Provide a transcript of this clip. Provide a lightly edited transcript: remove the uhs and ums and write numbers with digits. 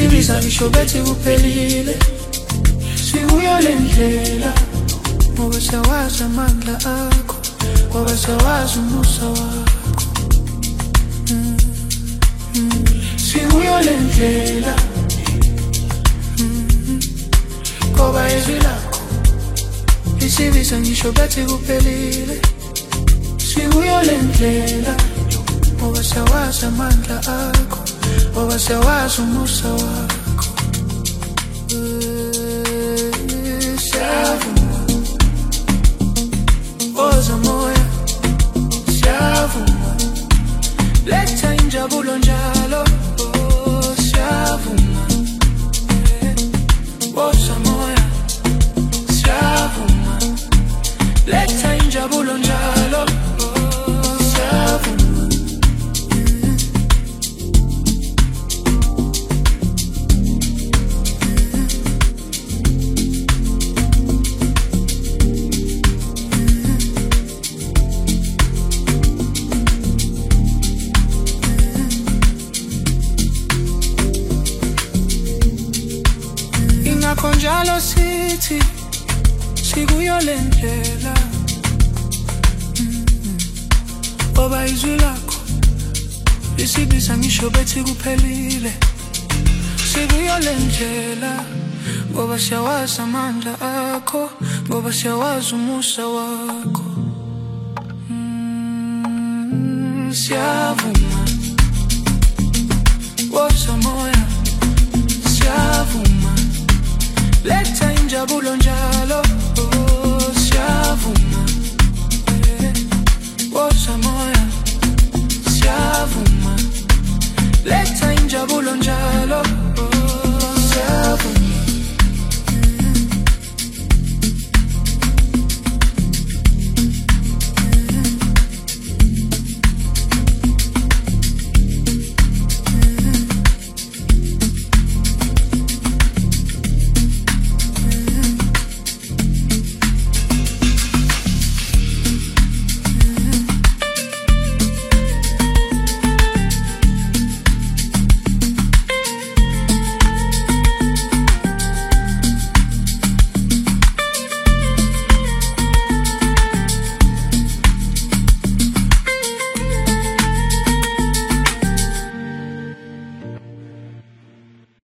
isibiza ngisho bethi kuphelile. Sikuyo le ndlela ngoba siyawazi amandla akho, ngoba siyawazi umusa wakho. Sikuyo le ndlela ngoba izwi lakho isibiza ngisho bethi kuphelile. Sikuyo le ndlela ngoba siyawazi amandla akho, ngoba siyawazi umusa wakho. Siyavuma woza moya, siyavuma letha injabulo njalo. Siyavuma woza moya, siyavuma letha injabulo njalo. Siyavuma konjalo sithi sikuyo le ndlela ngoba izwi lakho lisibiza ngisho bethi kuphelile. Sikuyo le ndlela ngoba siyawazi amandla akho, ngoba siyawazi umusa wakho. Siyavuma woza moya,